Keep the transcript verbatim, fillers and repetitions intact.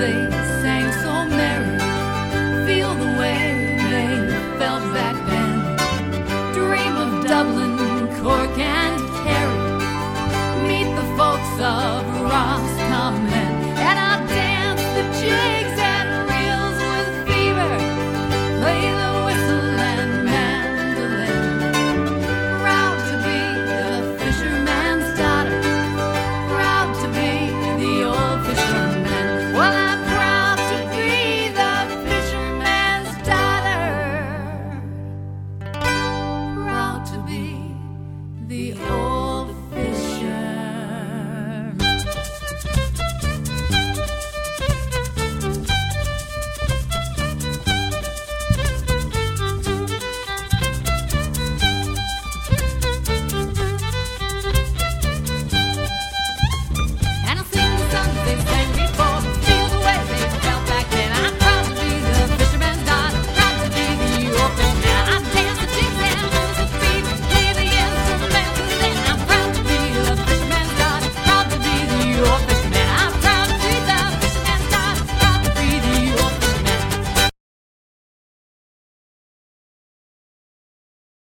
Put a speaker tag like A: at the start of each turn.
A: they sang so merry. Feel the way they felt back then. Dream of Dublin, Cork and Kerry. Meet the folks of Roscommon.